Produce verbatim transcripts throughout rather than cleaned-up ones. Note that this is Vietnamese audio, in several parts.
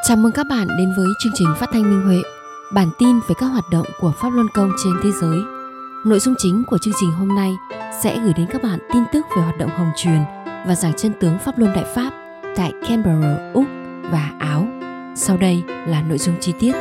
Chào mừng các bạn đến với chương trình phát thanh Minh Huệ, bản tin về các hoạt động của Pháp Luân Công trên thế giới. Nội dung chính của chương trình hôm nay sẽ gửi đến các bạn tin tức về hoạt động hồng truyền và giảng chân tướng Pháp Luân Đại Pháp tại Canberra, Úc và Áo. Sau đây là nội dung chi tiết.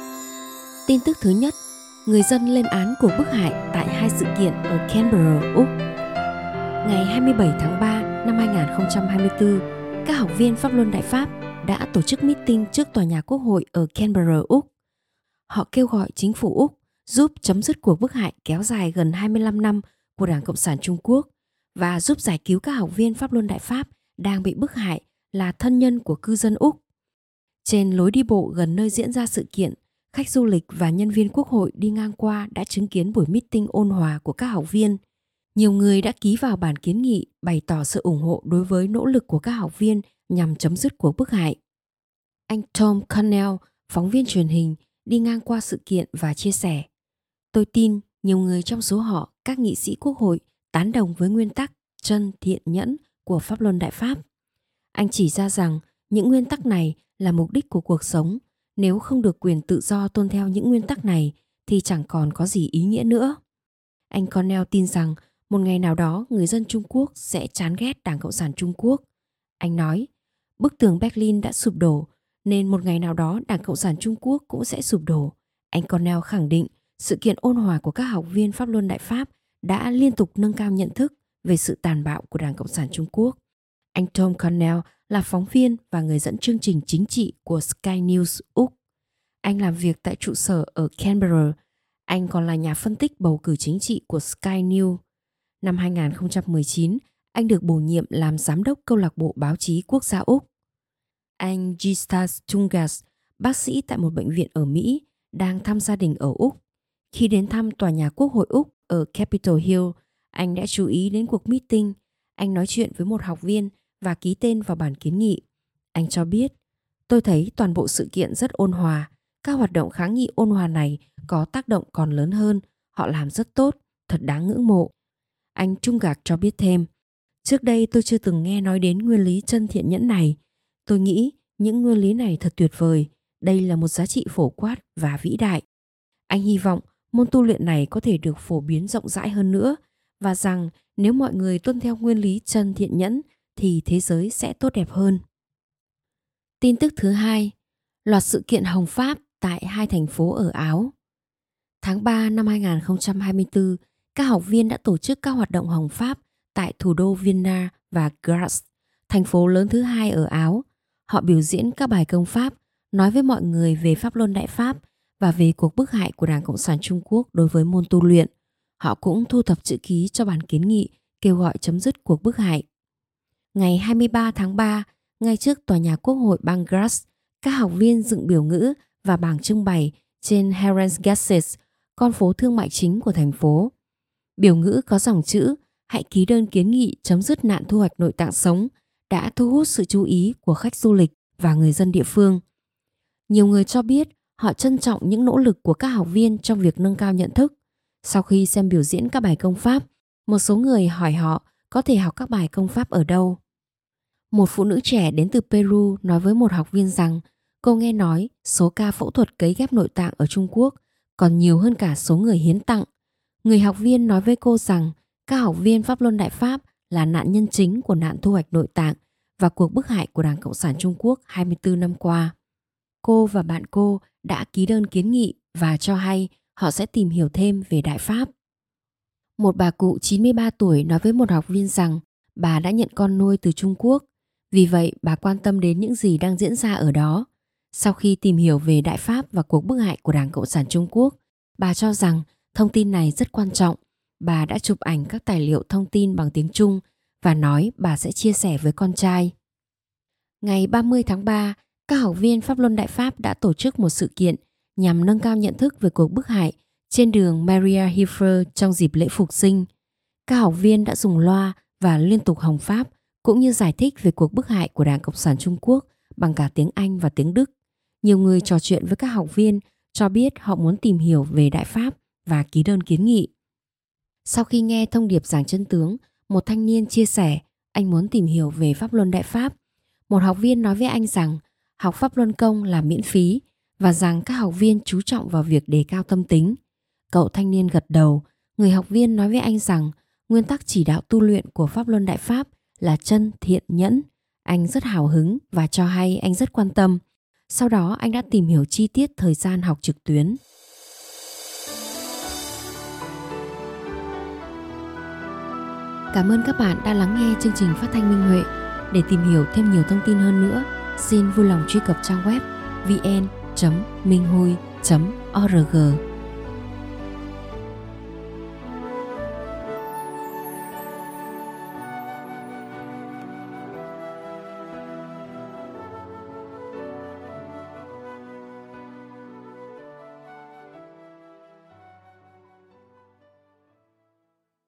Tin tức thứ nhất, người dân lên án cuộc bức hại tại hai sự kiện ở Canberra, Úc. Ngày hai mươi bảy tháng ba năm hai nghìn không trăm hai mươi tư, các học viên Pháp Luân Đại Pháp đã tổ chức meeting trước tòa nhà Quốc hội ở Canberra, Úc. Họ kêu gọi chính phủ Úc giúp chấm dứt cuộc bức hại kéo dài gần hai mươi lăm năm của Đảng Cộng sản Trung Quốc và giúp giải cứu các học viên Pháp Luân Đại Pháp đang bị bức hại là thân nhân của cư dân Úc. Trên lối đi bộ gần nơi diễn ra sự kiện, khách du lịch và nhân viên Quốc hội đi ngang qua đã chứng kiến buổi meeting ôn hòa của các học viên. Nhiều người đã ký vào bản kiến nghị bày tỏ sự ủng hộ đối với nỗ lực của các học viên nhằm chấm dứt cuộc bức hại. Anh Tom Connell, phóng viên truyền hình, đi ngang qua sự kiện và chia sẻ: "Tôi tin nhiều người trong số họ, các nghị sĩ Quốc hội, tán đồng với nguyên tắc chân thiện nhẫn của Pháp Luân Đại Pháp. Anh chỉ ra rằng những nguyên tắc này là mục đích của cuộc sống. Nếu không được quyền tự do tuân theo những nguyên tắc này thì chẳng còn có gì ý nghĩa nữa." Anh Connell tin rằng một ngày nào đó người dân Trung Quốc sẽ chán ghét Đảng Cộng sản Trung Quốc. Anh nói, bức tường Berlin đã sụp đổ, nên một ngày nào đó Đảng Cộng sản Trung Quốc cũng sẽ sụp đổ. Anh Connell khẳng định sự kiện ôn hòa của các học viên Pháp Luân Đại Pháp đã liên tục nâng cao nhận thức về sự tàn bạo của Đảng Cộng sản Trung Quốc. Anh Tom Connell là phóng viên và người dẫn chương trình chính trị của Sky News Úc. Anh làm việc tại trụ sở ở Canberra. Anh còn là nhà phân tích bầu cử chính trị của Sky News. Năm hai nghìn không trăm mười chín, anh được bổ nhiệm làm giám đốc câu lạc bộ báo chí quốc gia Úc. Anh Gistas Tungas, bác sĩ tại một bệnh viện ở Mỹ, đang thăm gia đình ở Úc. Khi đến thăm tòa nhà Quốc hội Úc ở Capitol Hill, anh đã chú ý đến cuộc meeting. Anh nói chuyện với một học viên và ký tên vào bản kiến nghị. Anh cho biết, "Tôi thấy toàn bộ sự kiện rất ôn hòa. Các hoạt động kháng nghị ôn hòa này có tác động còn lớn hơn. Họ làm rất tốt, thật đáng ngưỡng mộ." Anh Trung Gạc cho biết thêm, "Trước đây tôi chưa từng nghe nói đến nguyên lý chân thiện nhẫn này. Tôi nghĩ những nguyên lý này thật tuyệt vời. Đây là một giá trị phổ quát và vĩ đại. Anh hy vọng môn tu luyện này có thể được phổ biến rộng rãi hơn nữa và rằng nếu mọi người tuân theo nguyên lý chân thiện nhẫn thì thế giới sẽ tốt đẹp hơn." Tin tức thứ hai, loạt sự kiện hồng pháp tại hai thành phố ở Áo. Tháng ba năm hai nghìn không trăm hai mươi tư, các học viên đã tổ chức các hoạt động hồng pháp tại thủ đô Vienna và Graz, thành phố lớn thứ hai ở Áo. Họ biểu diễn các bài công pháp, nói với mọi người về Pháp Luân Đại Pháp và về cuộc bức hại của Đảng Cộng sản Trung Quốc đối với môn tu luyện. Họ cũng thu thập chữ ký cho bản kiến nghị kêu gọi chấm dứt cuộc bức hại. Ngày hai mươi ba tháng ba, ngay trước tòa nhà Quốc hội bang Graz, các học viên dựng biểu ngữ và bảng trưng bày trên Herrengasse, con phố thương mại chính của thành phố. Biểu ngữ có dòng chữ "Hãy ký đơn kiến nghị chấm dứt nạn thu hoạch nội tạng sống" đã thu hút sự chú ý của khách du lịch và người dân địa phương. Nhiều người cho biết họ trân trọng những nỗ lực của các học viên trong việc nâng cao nhận thức. Sau khi xem biểu diễn các bài công pháp, một số người hỏi họ có thể học các bài công pháp ở đâu. Một phụ nữ trẻ đến từ Peru nói với một học viên rằng cô nghe nói số ca phẫu thuật cấy ghép nội tạng ở Trung Quốc còn nhiều hơn cả số người hiến tặng. Người học viên nói với cô rằng các học viên Pháp Luân Đại Pháp là nạn nhân chính của nạn thu hoạch nội tạng và cuộc bức hại của Đảng Cộng sản Trung Quốc hai mươi tư năm qua. Cô và bạn cô đã ký đơn kiến nghị và cho hay họ sẽ tìm hiểu thêm về Đại Pháp. Một bà cụ chín mươi ba tuổi nói với một học viên rằng bà đã nhận con nuôi từ Trung Quốc, vì vậy bà quan tâm đến những gì đang diễn ra ở đó. Sau khi tìm hiểu về Đại Pháp và cuộc bức hại của Đảng Cộng sản Trung Quốc, bà cho rằng thông tin này rất quan trọng. Bà đã chụp ảnh các tài liệu thông tin bằng tiếng Trung và nói bà sẽ chia sẻ với con trai. Ngày ba mươi tháng ba, các học viên Pháp Luân Đại Pháp đã tổ chức một sự kiện nhằm nâng cao nhận thức về cuộc bức hại trên đường Maria Hilfer trong dịp lễ Phục sinh. Các học viên đã dùng loa và liên tục hồng pháp cũng như giải thích về cuộc bức hại của Đảng Cộng sản Trung Quốc bằng cả tiếng Anh và tiếng Đức. Nhiều người trò chuyện với các học viên cho biết họ muốn tìm hiểu về Đại Pháp và ký đơn kiến nghị. Sau khi nghe thông điệp giảng chân tướng, một thanh niên chia sẻ anh muốn tìm hiểu về Pháp Luân Đại Pháp. Một học viên nói với anh rằng học Pháp Luân Công là miễn phí và rằng các học viên chú trọng vào việc đề cao tâm tính. Cậu thanh niên gật đầu. Người học viên nói với anh rằng nguyên tắc chỉ đạo tu luyện của Pháp Luân Đại Pháp là chân, thiện, nhẫn. Anh rất hào hứng và cho hay anh rất quan tâm. Sau đó anh đã tìm hiểu chi tiết thời gian học trực tuyến. Cảm ơn các bạn đã lắng nghe chương trình phát thanh Minh Huệ. Để tìm hiểu thêm nhiều thông tin hơn nữa, xin vui lòng truy cập trang web vn chấm minh hui chấm org.